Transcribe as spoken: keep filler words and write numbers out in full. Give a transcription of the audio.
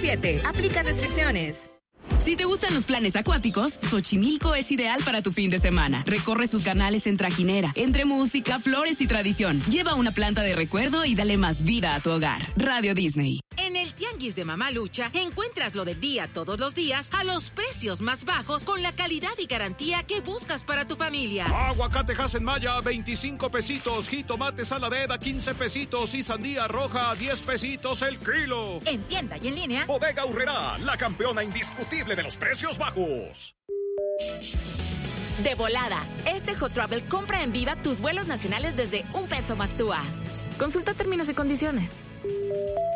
siete. Aplica restricciones. Si te gustan los planes acuáticos, Xochimilco es ideal para tu fin de semana. Recorre sus canales en trajinera, entre música, flores y tradición. Lleva una planta de recuerdo y dale más vida a tu hogar. Radio Disney. En el Tianguis de Mamá Lucha encuentras lo del día todos los días a los precios más bajos con la calidad y garantía que buscas para tu familia. Aguacate Hass en Maya, veinticinco pesitos. Jitomate saladera, quince pesitos. Y sandía roja, diez pesitos el kilo. En tienda y en línea. Bodega Aurrerá, la campeona indiscutible de los precios bajos. De volada, este Hot Travel compra en Viva tus vuelos nacionales desde un peso más T U A. Consulta términos y condiciones.